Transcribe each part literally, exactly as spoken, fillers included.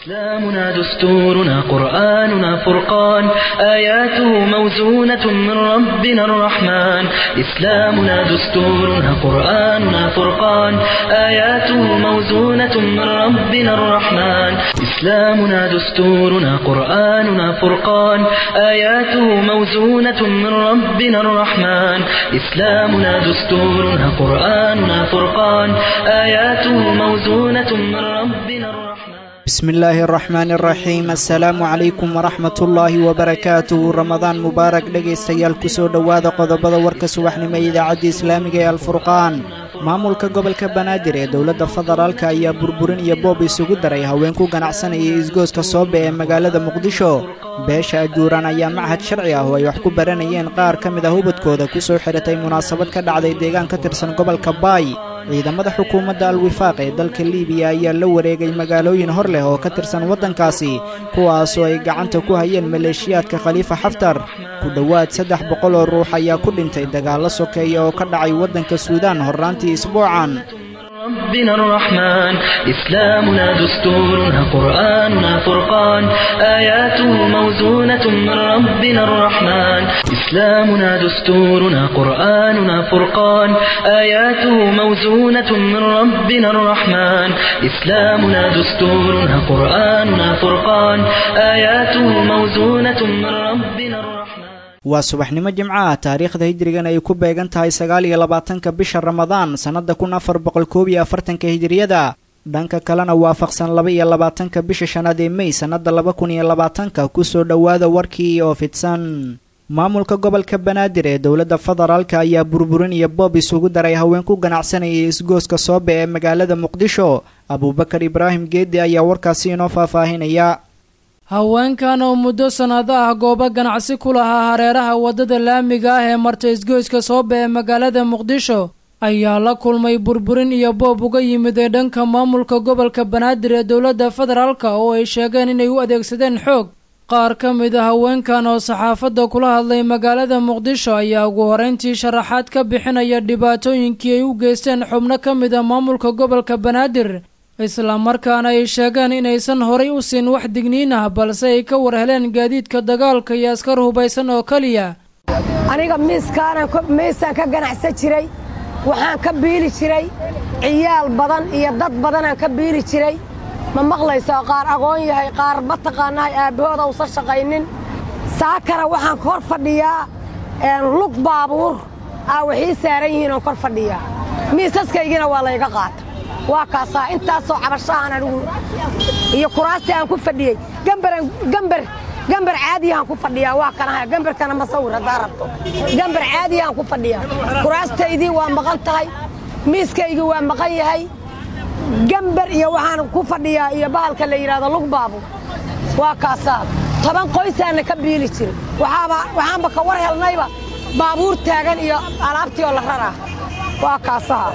إسلامنا دستورنا قرآننا فرقان آياته موزونة من ربنا الرحمن إسلامنا دستورنا قرآننا فرقان آياته موزونة من ربنا الرحمن إسلامنا دستورنا قرآننا فرقان آياته موزونة من ربنا الرحمن إسلامنا دستورنا قرآننا فرقان آياته موزونة من ربنا الرحمن بسم الله الرحمن الرحيم السلام عليكم ورحمة الله وبركاته رمضان مبارك dhegeystayaal kusoo dhawaada qodobada warka subaxnimo ee idaacadda islaamiga ee alfurqaan maamulka gobolka banaadir ee dowladda federaalka ayaa burburin iyo boob isugu daray haweenku ganacsanaya isgooska soobe ee magaalada muqdisho beesha ajuuraan ayaa machad sharci ah oo ay wax ku baranayeen qaar ka mid ah hubadkooda kusoo xiratay munaasabad ka dhacday deegaan ka tirsan gobolka baay ciidamada xukuumadda al-wifaaq ee dalka liibiya ayaa la wareegay magaalooyin hor leh oo ka tirsan waddankaasi kuwaasoo ay gacanta ku hayeen maleeshiyaadka khaliifa xaftar ku dhowaad saddex boqol oo ruux ayaa ku dhintay dagaallo sokeeya oo ka dhacay waddanka suudaan horraantii isbuucan ربنا الرحمن إسلامنا دستورنا قرآننا فرقان آياته موزونة من ربنا الرحمن إسلامنا دستورنا قرآننا فرقان آياته موزونة من ربنا الرحمن إسلامنا دستورنا قرآننا فرقان آياته موزونة من ربنا الرحمن waa subaxnimo jimcaha taariikhda hijrigan ay ku beegan tahay sagaal iyo labaatanka bisha ramadaan sannada kun afar boqol koob iyo afartanka hijriyada dhanka kalena waafaqsan laba iyo labaatanka bisha shanaad ee mey sannada laba kun iyo labaatanka kusoo dhowaada warkii oo fidsan maamulka gobolka banaadir ee dowladda federaalka ayaa burburin iyo boob isugu daray haween ku ganacsanaya isgooska soobe ee magaalada muqdisho abuubakar ibraahim geedi ayaa warkaasi inoo faahfaahinaya haweenkan oo muddo sanado ah goobo ganacsi ku lahaa hareeraha waddada laamiga ah ee marta isgoyska soobe ee magaalada muqdisho ayaa la kulmay burburin iyo boob uga yimid ee dhanka maamulka gobolka banaadir ee dowladda federaalka oo ay sheegeen inay u adeegsadeen xoog qaar ka mid a haweenkan oo saxaafadda kula hadlay magaalada muqdisho ayaa ugu horeyntii sharaxaad ka bixinaya dhibaatooyinkii ay u geysteen xubno ka mid a maamulka gobolka banaadir isla markaana ay sheegeen inaysan horay u siin wax digniin ah balse ay ka war heleen gaadiidka dagaalka iyo askar hubaysan oo kaliya aniga miiskaana miisaan ka ganacsan jiray waxaan ka biili jiray ciyaal badan iyo dad badanaan ka biili jiray ma maqlaysaa qaar aqoon yahay qaar ma taqaanahay aabbahooda uusan shaqaynin saakana waxaan kor fadhiyaa lug baabuur aa waxii saaran yihiin oo kor fadhiyaa miisaskaygina waa layga qaata waa kaasaa intaasoo cabashahan anigu iyo kuraastii aan ku fadhiyey gambaran gambar gambar caadiyahan ku fadhiyaa waa kanaha gambarkana masawir haddaa rabto gambar caadiyahan ku fadhiyaa kuraastaydii waa maqan tahay miiskaygii waa maqan yahay gambar iyo waxaan ku fadhiyaa iyo bahalka la yidhaahdo lug baabuur waa kaasaa toban qoysaana ka biili jiray waxaaba waxaanba ka war helnayba baabuur taagan iyo alaabtii oo la raraa waa kaasaha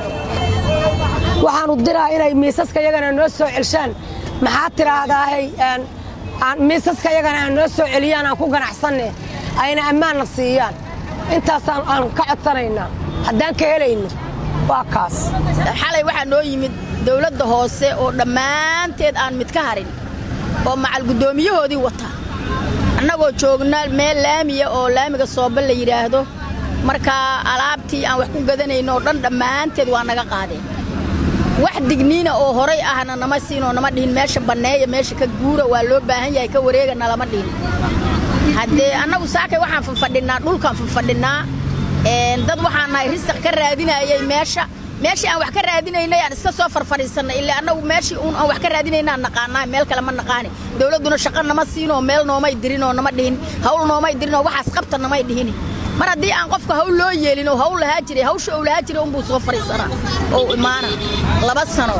waxaanu diraa inay miisaska yagana noo soo celshaan maxaa tiraahdahay miisaska yagana aan noo soo celiyaan aan ku ganacsanne ayna ammaanna siiyaan intaasaan aan ka codsanaynaa haddaan ka helayno waa kaas xalay waxaa noo yimid dawladda hoose oo dhammaanteed aan mid ka harin oo macal guddoomiyahoodii wata annagoo joogna meel laamiya oo laamiga soobe la yidhaahdo markaa alaabtii aan wax ku gadanayno oo dhan dhammaanteed waa naga qaadeen wax digniina oo horay ahna nama siinoo nama dhihin meesha banneeya meesha ka guura waa loo baahan yahay ka wareegana lama dhihin haddee annagu saakay waxaan fanfadhinnaa dhulkaan fanfadhinnaa dad waxaan nahay risaq ka raadinayay meesha meeshii aan wax ka raadinaynay aan iska soo farfadhiisannay ilaa annagu meeshii uun aan wax ka raadinaynaan naqaanaa meel kale ma naqaani dawladduna shaqo nama siinoo meel noomay dirinoo nama dhihin hawl noomay dirinoo waxaas qabta namay dhihin mar haddii aan qofka hawl loo yeelin oo hawl lahaa jiray hawsha uu lahaa jiray unbuu soo fadhiisanaa oo imaana laba sano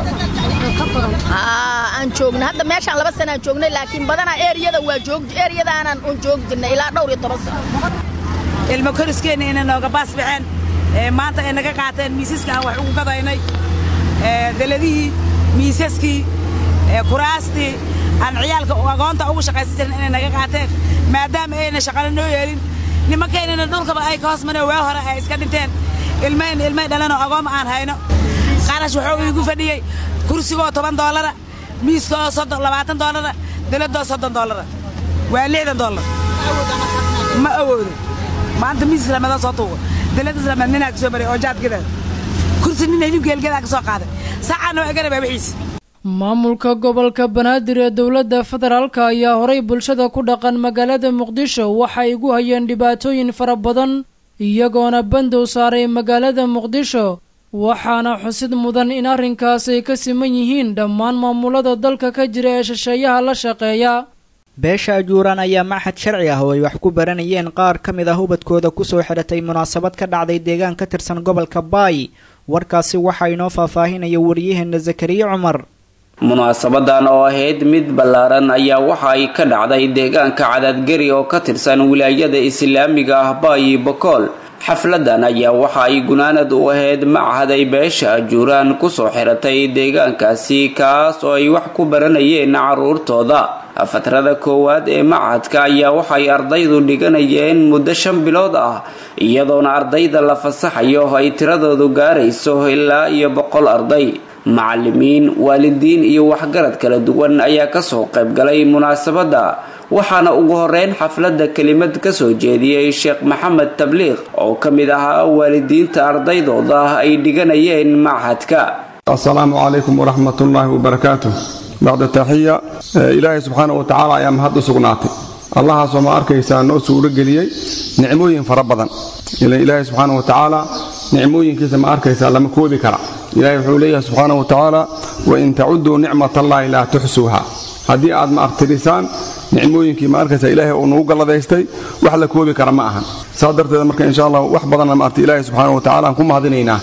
aan joogna hadda meeshaan laba sano aan joognay laakiin badanaa eeriyada waa joog eeriyadaanaan un joog jirnay ilaa dhowr iyo toban sano ilmo koriskeena inay nooga baas baxeen maanta ay naga qaateen miisaska aan wax ugu gadaynay daladihii miisaskii kuraastii aan ciyaalka agoonta ugu shaqaysan jirin inay naga qaateen maadaama ayna shaqana noo yeelin nimankeennana dhulkaba ay ka hoos mareen waa hore ay iska dhinteen ilmayn ilmay dhalanoo agooma aan hayno qarash wuxuu iigu fadhiyey kursigoo toban doolara miiskoo soddon labaatan doolara dawladda soddon dollar waa lixdan dollar ma awoodo maanta miis lamada soo tuugo dawladda islaamnina ka soo maray oo jaadkida kursi nin hilib geelgada ka soo qaaday saacana waa garab wixiis maamulka gobolka banaadir ee dowladda federaalka ayaa horay bulshada ku dhaqan magaalada muqdisho waxay ugu hayeen dhibaatooyin fara badan iyagoona bandow saaray magaalada muqdisho waxaana xusid mudan in arrinkaas ay ka siman yihiin dhammaan maamulada dalka ka jira ee shisheeyaha la shaqeeya beesha ajuuraan ayaa maxad sharci ah oo ay wax ku baranayeen qaar ka mid ah ubadkooda kusoo xidhatay munaasabad ka dhacday deegaan ka tirsan gobolka baay warkaasi waxaa inoo faahfaahinaya wariyaheena zakariya cumar munaasabadan oo ahayd mid ballaaran ayaa waxa ay ka dhacday deegaanka cadaadgari oo ka tirsan wilaayada islaamiga ah baay bokool xafladan ayaa waxa ay gunaanad u ahayd machad ay beesha ajuuraan kusoo xiratay deegaankaasi kaas oo ay wax ku baranayeen caruurtooda fatrada koowaad ee machadka ayaa waxay ardaydu dhiganayeen muddo shan bilood ah iyadoona ardayda la fasaxayo ay tiradoodu gaarayso ilaa iyo boqol arday macallimiin waalidiin iyo waxgarad kala duwan ayaa kasoo qayb galay munaasabada waxaana ugu horeyn xafladda kelimad kasoo jeediyey sheekh maxamed tabliiq oo ka mid ahaa waalidiinta ardaydooda ay dhiganayeen machadka. assalaamu calaykum waraxmatullaahi wabarakaatuh. bacda taxiya ilaahay subxaanahu wa tacaala ayaa mahad u sugnaatay allahaasoo ma arkaysaa noo suuro geliyey nicmooyin fara badan ilaahay subxaanahu wa tacaala nicmooyinkiisa ma arkaysaa lama koobi kara ilaahay wuxuu leeyahay subxaanahu wa tacaala wain tacuduu nicmatallaahi laa tuxsuuha haddii aad ma artirisaan nicmooyinkii ma arkaysaa ilaahay uu nagu galladaystay wax la koobi kara ma ahan saa darteeda marka insha allah wax badanna ma arti ilaahay subxaanahu wa tacaala aan ku mahadinaynaa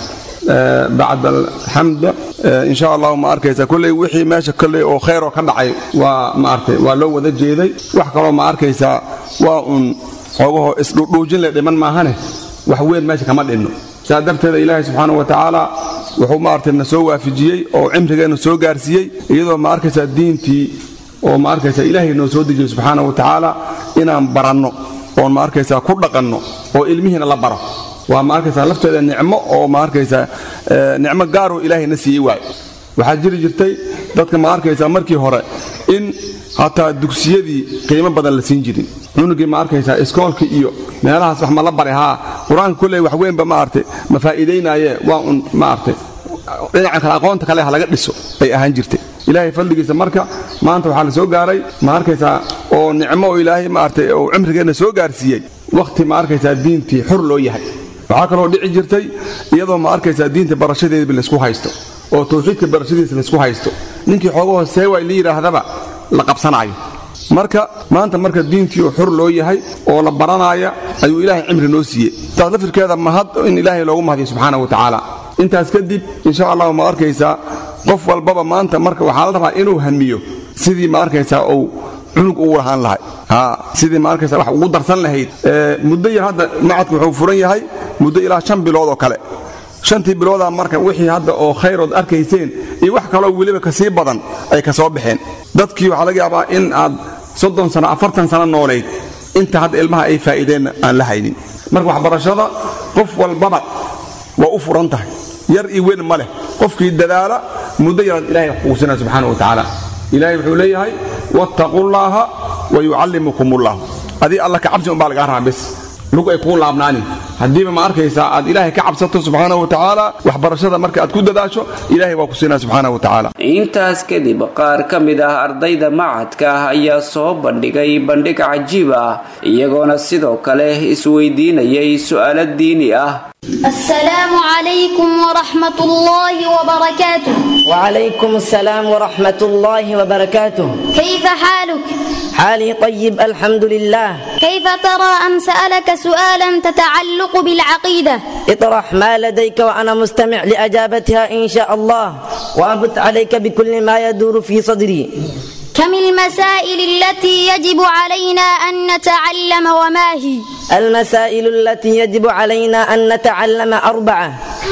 bacda alxamd insha allah ma arkaysaa kulley wixii meesha kolley oo khayr oo ka dhacay waa ma artay waa loo wada jeeday wax kaloo ma arkaysaa waa un xoogahoo isdhuudhuujin le dhiman maahane wax weyn meesha kama dhinno saa darteeda ilaahay subxaanahu wa tacaala wuxuu ma artay na soo waafijiyey oo cimrigeenna soo gaarsiiyey iyadoo ma arkaysaa diintii oo ma arkaysaa ilaahay noo soo dejiyey subxaanahu wa tacaala inaan baranno oon ma arkaysaa ku dhaqanno oo ilmihiina la baro waa ma arkaysaa lafteeda nicmo oo ma arkaysaa nicmo gaaroo ilaahay na siiyey waayo waxaa jiri jirtay dadka ma arkaysaa markii hore in hataa dugsiyadii qiimo badan la siin jirin cunugii ma arkaysaa iskoolka iyo meelahaas wax ma la bari haa qur-aanka kulley wax weynba ma artay ma faa'iidaynaaye waa un ma artay dhinaca kale aqoonta kale ha laga dhiso ay ahaan jirtay ilaahay fadligiisa marka maanta waxaa la soo gaaray ma arkaysaa oo nicmo oo ilaahay ma artay oo cimrigeenna soo gaarsiiyey wakhti ma arkaysaa diintii xur loo yahay waxaa kaloo dhici jirtay iyadoo ma arkaysaa diinta barashadeedaba laysku haysto oo tawxiidka barashadiisa laysku haysto ninkii xoogahoo seewaay la yidhaahdaba la qabsanaayo marka maanta marka diintii oo xur loo yahay oo la baranaaya ayuu ilaahay cimri noo siiyey taas lafirkeeda mahad in ilaahay loogu mahadiyo subxaanahu wa tacaala intaas kadib insha allahu ma arkaysaa qof walbaba maanta marka waxaa la rabaa inuu hamiyo sidii ma arkaysaa uu cunug ugu lahaan lahay sidii ma arkaysaa wax ugu darsan lahayd muddo yar hadda macadku wuxuu furan yahay muddo ilaa shan bilood oo kale shantii biloodaa marka wixii hadda oo khayrood arkayseen iyo wax kaloo weliba kasii badan ay ka soo baxeen dadkii waxaa laga yaabaa in aad soddon sano afartan sano noolayd inta hadda ilmaha ay faa'iideen aan la haynin marka waxbarashada qof walbaba waa u furan tahay yar iyo weyn ma leh qofkii dadaala muddo yaraad ilahay wax kugu sinaa subxaanahu wa tacaala ilaahay wuxuu leeyahay wattaqullaaha wa yucallimukumullah adii alla ka cabsi unbaa lagaa rabaa bis lug ay kuu laabnaanin haddiiba ma arkaysaa aad ilaahay ka cabsato subxaanahu wa tacaala waxbarashada marka aad ku dadaasho ilaahay waa ku siinaa subxaanahu wa tacaala intaas kadib qaar ka mid ah ardayda machadka ah ayaa soo bandhigay bandhig cajiib ah iyagoona sidoo kale isweydiinayay su'aalo diini ah. السلام عليكم ورحمة الله وبركاته. وعليكم السلام ورحمة الله وبركاته. كيف حالك؟ حالي طيب الحمد لله. كيف ترى أن سألك سؤالا تتعلق بالعقيدة؟ اطرح ما لديك وأنا مستمع لأجابتها إن شاء الله وأبث عليك بكل ما يدور في صدري. كم المسائل التي يجب علينا أن نتعلم وما هي؟ المسائل التي يجب علينا أن نتعلم أربعة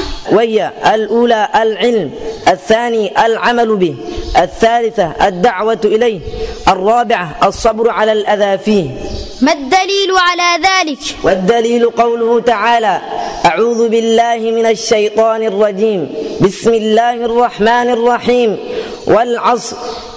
وهي الأولى العلم، الثاني العمل به، الثالثة الدعوة إليه، الرابعة الصبر على الأذى فيه. ما الدليل على ذلك؟ والدليل قوله تعالى أعوذ بالله من الشيطان الرجيم بسم الله الرحمن الرحيم والعصر إن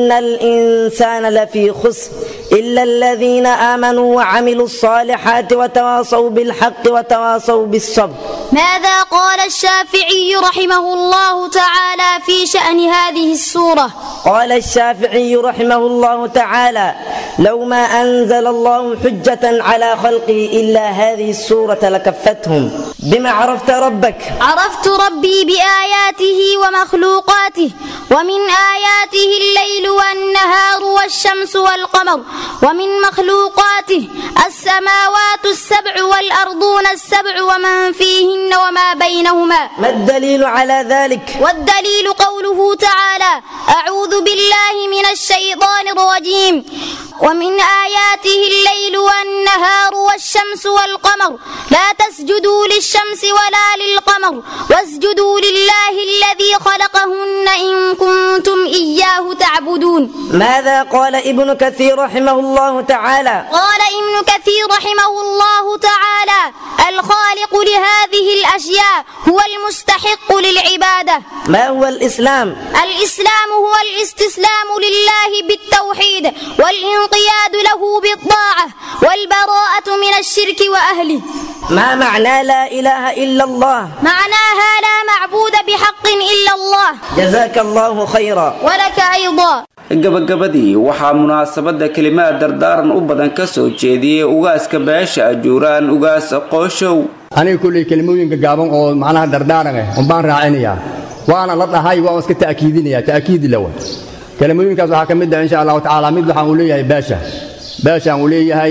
إن الإنسان لفي خسر إلا الذين آمنوا وعملوا الصالحات وتواصوا بالحق وتواصوا بالصبر. ماذا قال الشافعي رحمه الله تعالى في شأن هذه السورة؟ قال الشافعي رحمه الله تعالى: لو ما أنزل الله حجة على خلقه إلا هذه السورة لكفتهم. بما عرفت ربك؟ عرفت ربي بآياته ومخلوقاته، ومن آياته الليل والنهار والشمس والقمر، ومن مخلوقاته السماوات السبع والأرضون السبع ومن فيهن وما بينهما. ما الدليل على ذلك؟ والدليل قوله تعالى: أعوذ بالله من الشيطان الرجيم. ومن آياته الليل والنهار والشمس والقمر لا تسجدوا للشمس ولا للقمر واسجدوا لله الذي خلقهن إن كنتم إياه تعبدون. ماذا قال ابن كثير رحمه الله تعالى؟ قال ابن كثير رحمه الله تعالى: الخالق لهذه الأشياء هو المستحق للعبادة. ما هو الإسلام؟ الإسلام هو الاستسلام لله بالتوحيد والانقياد له بالطاعة والبراءة من الشرك وأهله. ما معنى لا إله إلا الله؟ معناها لا معبود بحق إلا الله. جزاك الله خيرا. ولك أيضا. gabagabadii waxaa munaasabada kalimaad dardaaran u badan ka soo jeediyay ugaaska beesha ajuuraan ugaas qooshow. aniga kulli kalimooyinka gaaban oo macnaha dardaaran ah oo baan raacinayaa waana la dhahay waan iska taakiidinayaa taakiid lawa kalimooyinkaas waxa kamid ah insha Allah taala mid waxaan u leeyahay beesha beesha aan u leeyahay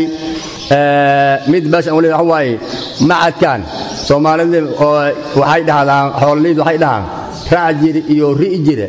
ee mid beesha aan u leeyahay waay macadkan Soomaalida waxay dhahdaan xoololeydu waxay dhahaan raajir iyo riijire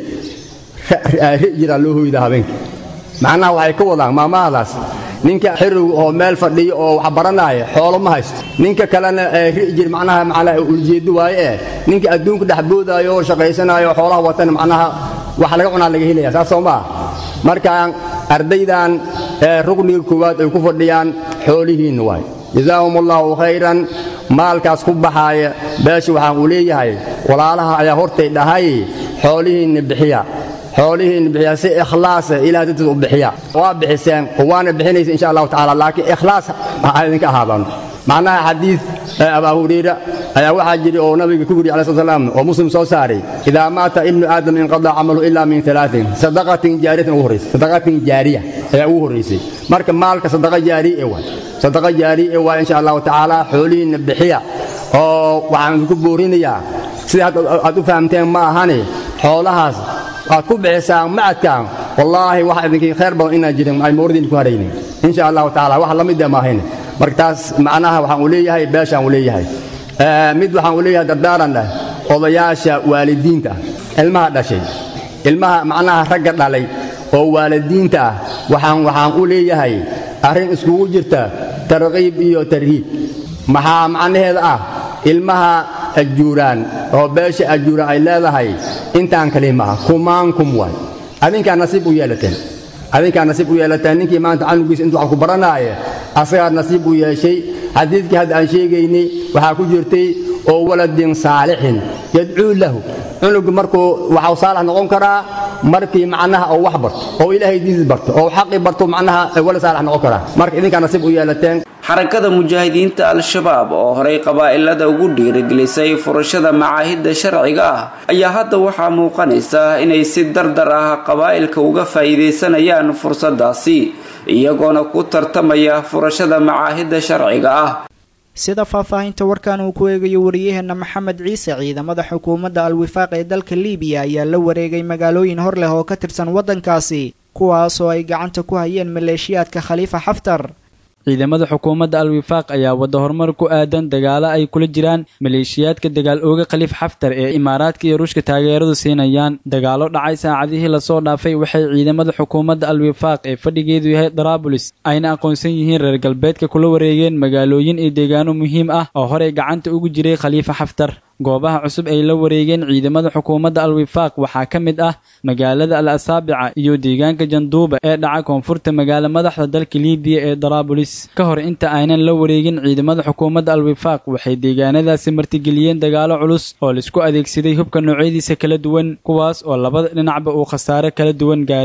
riijira loo hooyada habeenka macnaha waxay ka wadaan maamaadaas ninka xiriw oo meel fadhiyo oo wax baranaya xoolo ma haysto ninka kalena riijir macnaha macnaha uljeedo waaye ninka adduunka dhaxboodayo oo shaqeysanayo xoolaha watan macnaha wax laga cunaa laga helaya saas Soomaa marka ardaydan rugniga koowaad ay ku fadhiyaan xoolihiin waay jazaahumullahu khayran maalkaas ku baxaya beesha waxaan u leeyahay walaalaha ayaa hortay dhahay xoolihiin bixiya xoolihiin bixiya si ikhlaas ilaahay dadku u bixiya waa bixiseen waana bixinaysa insha Allah taala laakiin ikhlaas idinka ahaadan macnaha xadiis Abu Hurayra ayaa waxa jiri oo nabiga ku yiri alayhi salaam oo muslim soo saaray ida maata ibnu aadam in qada amalu illa min thalathin sadaqatin jaariyatin ugu horeysay sadaqatin jaariya ayaa ugu horeysay marka maalka sadaqa jaari ee waa sadaqa jaari ee waa insha Allah taala xoolihiin bixiya oo waxaan ku boorinayaa sida aad u fahamteen ma ahane xoolahaas aad ku bixisaan macadkan wallahi waxa idinka khayr badan inaa jirin ay moordin ku hareeyeen insha Allah taala wax la mid ma ahayne markaas macnaha waxaan u leeyahay beeshaan u leeyahay ee mid waxaan u leeyahay dardaaran odayaasha waalidiinta ilmaha dhashay ilmaha macnaha ragga dhalay oo waalidiinta waxaan waxaan u leeyahay arrin isku jirta tarqiib iyo tarhiib maxaa macnaheeda ah ilmaha ajuuraan oo beesha ajuuraan ay leedahay intaan kalimaha kumaankum way adinka nasiib u yeelateen adinka nasiib u yeelateen ninkii maanta canugiisa intuu wax ku baranaayo asaga nasiib u yeeshay xadiidkii hadda aan sheegaynay waxa ku jirtay oo waladin saalihin yad'uu lahu cunug markuu waxa saalax noqon karaa markii macnaha oo wax barto oo ilaahay diis barto oo xaqi barto macnaha wala saalax noqon karaa marka idinka nasiib u yeelateen xarakada mujaahidiinta al-shabaab oo horay qabaa'ilada ugu dhiirigelisay furashada macaahidda sharciga ah ayaa hadda waxaa muuqanaysa inay si dardar ah qabaa'ilka uga faa'iideysanayaan fursadaasi iyagoona ku tartamaya furashada macaahidda sharciga ah sida faahfaahinta warkan uu ku eegayo wariyaheena maxamed ciise ciidamada xukuumadda al-wifaaq ee dalka Liibiya ayaa la wareegay magaalooyin hor leh oo ka tirsan wadankaasi kuwaas oo ay gacanta ku hayeen maleeshiyaadka Khalifa Xaftar ciidamada xukuumadda al-wifaaq ayaa wada horumar ku aadan dagaalo ay kula jiraan maleeshiyaadka dagaal ooga Khaliif Xaftar ee Imaaraadka iyo Ruushka taageeradu siinayaan dagaalo dhacay saacadihii la soo dhaafay waxay ciidamada xukuumadda al-wifaaq ee fadhigeedu yahay Daraabulis ayna aqoonsan yihiin reer galbeedka kula wareegeen magaalooyin iyo deegaano muhiim ah oo hore gacanta ugu jiray Khaliif Xaftar goobaha cusub ay la wareegeen ciidamada xukuumadda al-wifaaq waxaa ka mid ah magaalada al-Asaabica iyo deegaanka Janduuba ee dhaca koonfurta magaala madaxda dalka Liibiya ee Daraabulis ka hor inta aynan la wareegin ciidamada xukuumadda al-wifaaq waxay deegaanadaasi martigeliyeen dagaalo culus oo la isku adeegsaday hubka noocyadiisa kala duwan kuwaas oo labada dhinacba uu khasaare kala duwan gaaray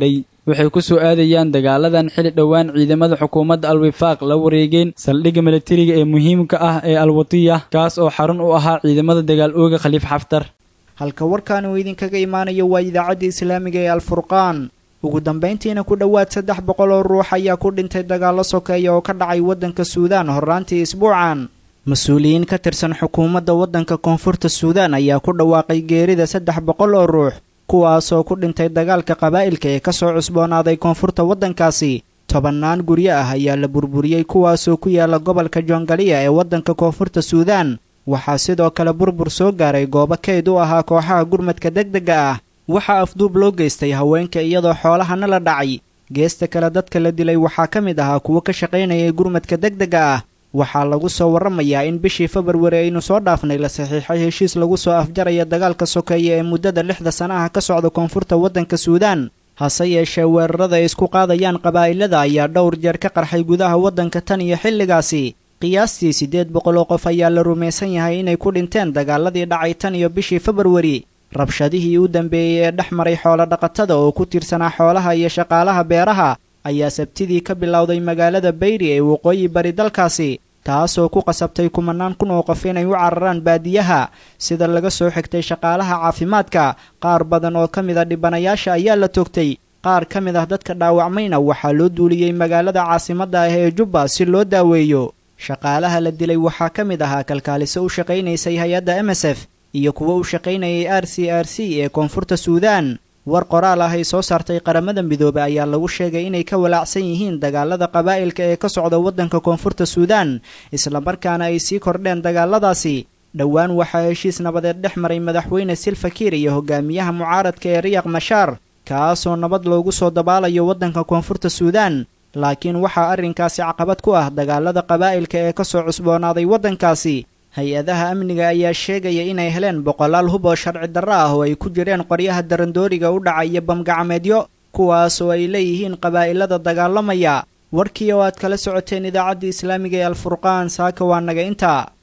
waxay ku soo aadayaan dagaaladan xili dhowaan ciidamada xukuumadda alwifaaq la wareegeen saldhigga milatariga ee muhiimka ah ee alwatiya kaas oo xarun u ahaa ciidamada dagaal ooga khaliif xaftar halka warkaan uu idinkaga imaanayo waa idaacadda islaamiga ee alfurqaan ugu dambayntiina ku dhowaad saddex boqol oo ruux ayaa ku dhintay dagaallo sokeeya oo ka dhacay waddanka suudaan horraantii isbuucan mas-uuliyiin ka tirsan xukuumadda waddanka koonfurta suudaan ayaa ku dhawaaqay geerida saddex boqol oo ruux kuwaasoo ku dhintay dagaalka qabaa'ilka ee ka soo cusboonaaday koonfurta waddankaasi tobannaan guryo ah ayaa la burburiyey kuwaasoo ku yaala gobolka joongaliya ee waddanka koonfurta suudaan waxaa sidoo kale burbur soo gaaray goobo kayd u ahaa kooxaha gurmadka degdega ah waxaa afduub loo geystay haweenka iyadoo xoolahana la dhacay geesta kale dadka la dilay waxaa ka mid ahaa kuwo ka shaqaynayay gurmadka degdega ah waxaa lagu soo warramayaa in bishii februari aynu soo dhaafnay la saxiixay heshiis lagu soo afjaraya dagaalka sokeeye ee muddada lixda sanaha ka socda koonfurta waddanka suudaan hase yeeshee weerarada ay isku qaadayaan qabaa'ilada ayaa dhowr jeer ka qarxay gudaha waddanka tan iyo xilligaasi qiyaastii siddeed boqol oo qof ayaa la rumaysan yahay inay ku dhinteen dagaaladii dhacay tan iyo bishii februari rabshadihii u dambeeyey ee dhex maray xoolo dhaqatada oo ku tiirsanaa xoolaha iyo shaqaalaha beeraha ayaa sabtidii ka bilowday magaalada bayri ee waqooyi bari dalkaasi taasoo ku qasabtay kumanaan kun oo qof inay u cararaan baadiyaha sida laga soo xigtay shaqaalaha caafimaadka qaar badan oo ka mid a dhibanayaasha ayaa la toogtay qaar ka mid ah dadka dhaawacmayna waxaa loo duuliyey magaalada caasimadda ah ee jubba si loo daaweeyo shaqaalaha la dilay waxaa ka mid ahaa kalkaaliso u shaqaynaysay hay-adda m s f iyo kuwo u shaqaynayay r c r c ee koonfurta suudaan war qoraal ah ay soo saartay qaramada midoobey ayaa lagu sheegay inay ka walaacsan yihiin dagaalada qabaa'ilka ee ka socda waddanka koonfurta suudaan islamarkaana ay sii kordheen dagaaladaasi dhowaan waxaa heshiis nabadeed dhex maray madaxweyne silfakiir iyo hogaamiyaha mucaaradka ee riyak mashaar kaasoo nabad loogu soo dabaalayo waddanka koonfurta suudaan laakiin waxaa arrinkaasi caqabad ku ah dagaalada qabaa'ilka ee ka soo cusboonaaday waddankaasi hay-adaha amniga ayaa sheegaya inay heleen boqolaal hub oo sharci darro ah oo ay ku jireen qoryaha darandooriga u dhacaya bamgacmeedyo kuwaas oo ay leeyihiin qabaa'ilada dagaalamaya warkii oo aad kala socoteen idaacaddii islaamiga ee alfurqaan saaka waa naga intaa